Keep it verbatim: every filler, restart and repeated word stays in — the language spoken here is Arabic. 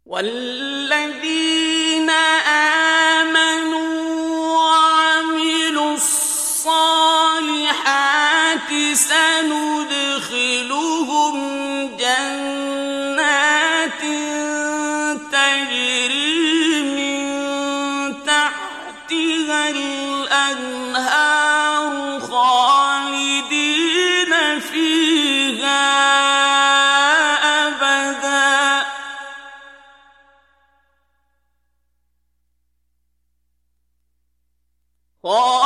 والذين آمنوا وعملوا الصالحات سندخلهم جنات تجري من تحتها الأنهار خالدين فيها أبدا